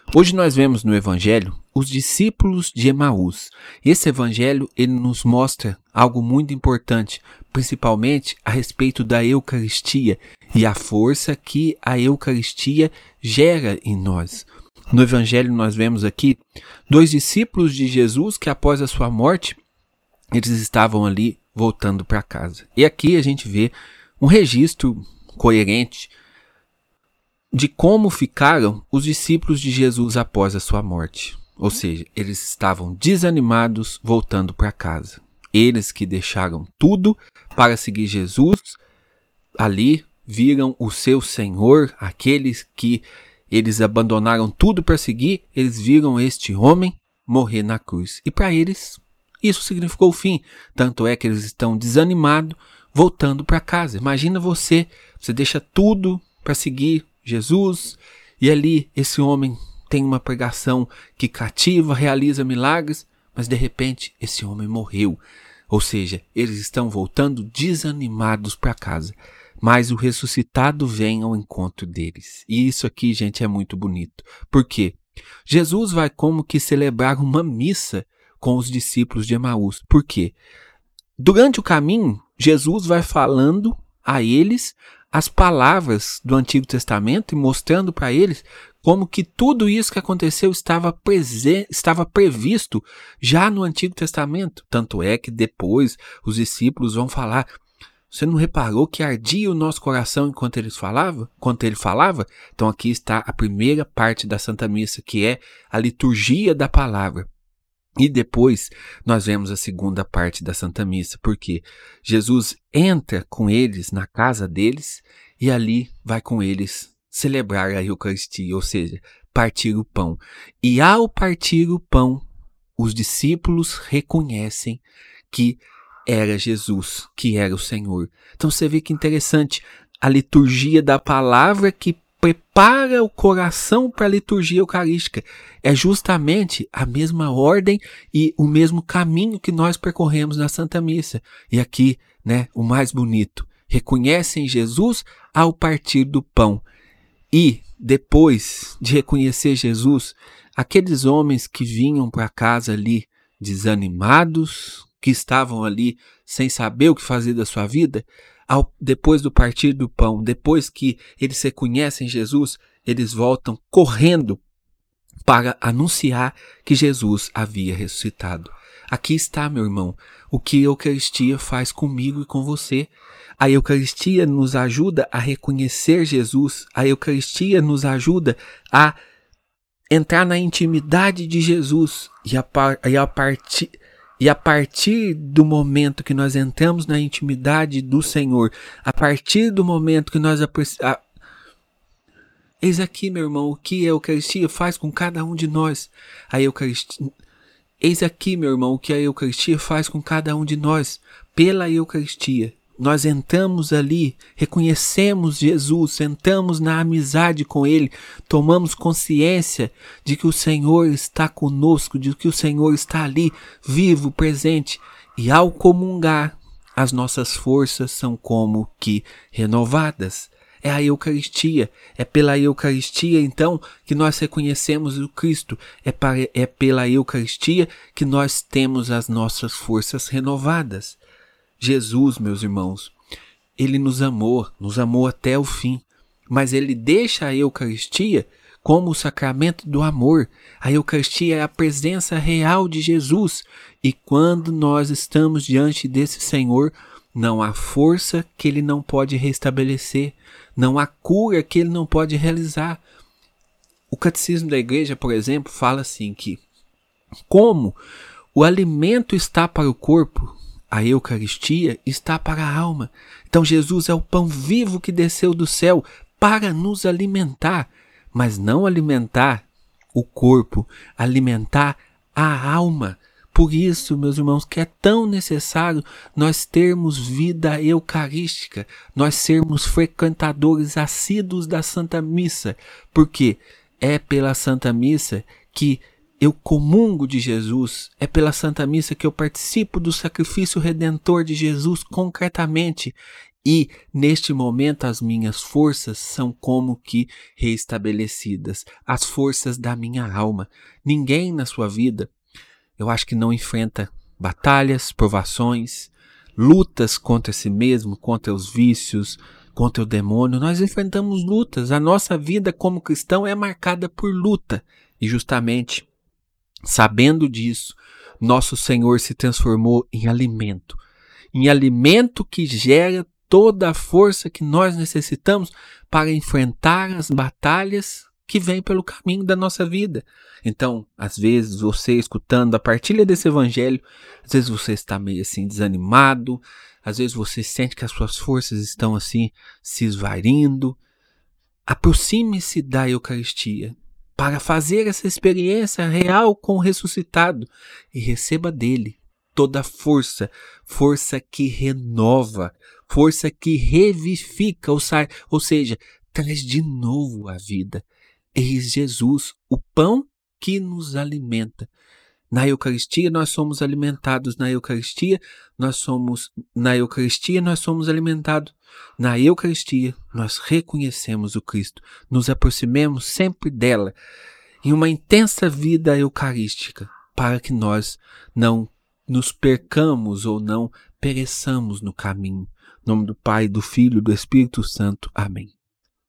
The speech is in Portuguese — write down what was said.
Hoje nós vemos no Evangelho os discípulos de Emaús. Esse Evangelho ele nos mostra algo muito importante, principalmente a respeito da Eucaristia e a força que a Eucaristia gera em nós. No Evangelho nós vemos aqui dois discípulos de Jesus que após a sua morte, eles estavam ali voltando para casa. E aqui a gente vê um registro coerente de como ficaram os discípulos de Jesus após a sua morte. Ou seja, eles estavam desanimados voltando para casa. Eles que deixaram tudo para seguir Jesus, ali viram o seu Senhor, aqueles que eles abandonaram tudo para seguir, eles viram este homem morrer na cruz. E para eles, isso significou o fim. Tanto é que eles estão desanimados, voltando para casa. Imagina você deixa tudo para seguir Jesus, e ali esse homem tem uma pregação que cativa, realiza milagres, mas de repente esse homem morreu. Ou seja, eles estão voltando desanimados para casa. Mas o ressuscitado vem ao encontro deles. E isso aqui, gente, é muito bonito. Por quê? Jesus vai como que celebrar uma missa com os discípulos de Emaús. Por quê? Durante o caminho, Jesus vai falando a eles as palavras do Antigo Testamento e mostrando para eles como que tudo isso que aconteceu estava previsto já no Antigo Testamento. Tanto é que depois os discípulos vão falar: você não reparou que ardia o nosso coração enquanto ele falava? Então aqui está a primeira parte da Santa Missa, que é a liturgia da palavra. E depois nós vemos a segunda parte da Santa Missa, porque Jesus entra com eles na casa deles e ali vai com eles celebrar a Eucaristia, ou seja, partir o pão. E ao partir o pão, os discípulos reconhecem que era Jesus, que era o Senhor. Então você vê que interessante, a liturgia da palavra que prepara o coração para a liturgia eucarística. É justamente a mesma ordem e o mesmo caminho que nós percorremos na Santa Missa. E aqui, o mais bonito, reconhecem Jesus ao partir do pão. E depois de reconhecer Jesus, aqueles homens que vinham para casa ali desanimados, que estavam ali sem saber o que fazer da sua vida, depois do partir do pão, depois que eles reconhecem Jesus, eles voltam correndo para anunciar que Jesus havia ressuscitado. Aqui está, meu irmão, o que a Eucaristia faz comigo e com você. A Eucaristia nos ajuda a reconhecer Jesus, a Eucaristia nos ajuda a entrar na intimidade de Jesus e a partir do momento que nós entramos na intimidade do Senhor, a partir do momento que nós eis aqui, meu irmão, o que a Eucaristia faz com cada um de nós. Eis aqui, meu irmão, o que a Eucaristia faz com cada um de nós. Pela Eucaristia, nós entramos ali, reconhecemos Jesus, sentamos na amizade com Ele, tomamos consciência de que o Senhor está conosco, de que o Senhor está ali, vivo, presente. E ao comungar, as nossas forças são como que renovadas. É a Eucaristia, é pela Eucaristia então que nós reconhecemos o Cristo, é pela Eucaristia que nós temos as nossas forças renovadas. Jesus, meus irmãos, ele nos amou até o fim, mas ele deixa a Eucaristia como o sacramento do amor. A Eucaristia é a presença real de Jesus, e quando nós estamos diante desse Senhor, não há força que ele não pode restabelecer, não há cura que ele não pode realizar. O Catecismo da Igreja, por exemplo, fala assim que como o alimento está para o corpo, a Eucaristia está para a alma. Então Jesus é o pão vivo que desceu do céu para nos alimentar, mas não alimentar o corpo, alimentar a alma. Por isso, meus irmãos, que é tão necessário nós termos vida eucarística, nós sermos frequentadores assíduos da Santa Missa, porque é pela Santa Missa que eu comungo de Jesus, é pela Santa Missa que eu participo do sacrifício redentor de Jesus concretamente, E, neste momento, as minhas forças são como que reestabelecidas. As forças da minha alma. Ninguém na sua vida, eu acho que não enfrenta batalhas, provações, lutas contra si mesmo, contra os vícios, contra o demônio. Nós enfrentamos lutas. A nossa vida como cristão é marcada por luta. E justamente, sabendo disso, nosso Senhor se transformou em alimento. Em alimento que gera toda a força que nós necessitamos para enfrentar as batalhas que vêm pelo caminho da nossa vida. Então, às vezes, você escutando a partilha desse evangelho, às vezes você está meio assim desanimado, às vezes você sente que as suas forças estão assim se esvaindo. Aproxime-se da Eucaristia para fazer essa experiência real com o ressuscitado e receba dele toda a força, força que renova, força que revivifica, ou seja, traz de novo a vida. Eis Jesus, o pão que nos alimenta. Na Eucaristia nós somos alimentados, na Eucaristia nós somos alimentados. Na Eucaristia nós reconhecemos o Cristo, nos aproximemos sempre dela em uma intensa vida eucarística, para que nós não nos percamos ou não pereçamos no caminho. Em nome do Pai, do Filho e do Espírito Santo. Amém.